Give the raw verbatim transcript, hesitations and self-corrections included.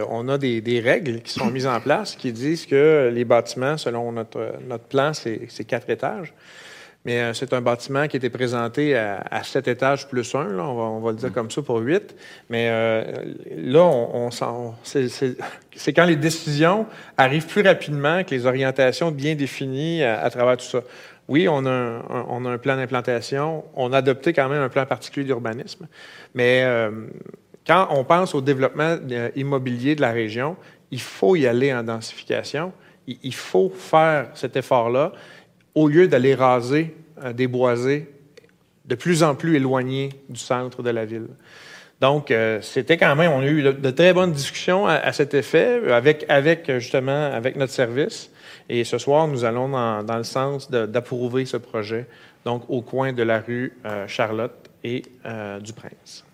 on a des, des règles qui sont mises en place qui disent que les bâtiments, selon notre, notre plan, c'est, c'est quatre étages. Mais euh, c'est un bâtiment qui était présenté à, à sept étages plus un, là, on, va, on va le dire comme ça pour huit. Mais euh, là, on, on, on c'est, c'est, c'est quand les décisions arrivent plus rapidement que les orientations bien définies à, à travers tout ça. Oui, on a un, un, on a un plan d'implantation. On a adopté quand même un plan particulier d'urbanisme. Mais euh, quand on pense au développement euh, immobilier de la région, il faut y aller en densification. Il, il faut faire cet effort-là au lieu d'aller raser, euh, déboiser de plus en plus éloigné du centre de la ville. Donc, euh, c'était quand même, on a eu de, de très bonnes discussions à, à cet effet avec, avec, justement, avec notre service. Et ce soir, nous allons dans, dans le sens de, d'approuver ce projet, donc au coin de la rue euh, Charlotte et euh, du Prince.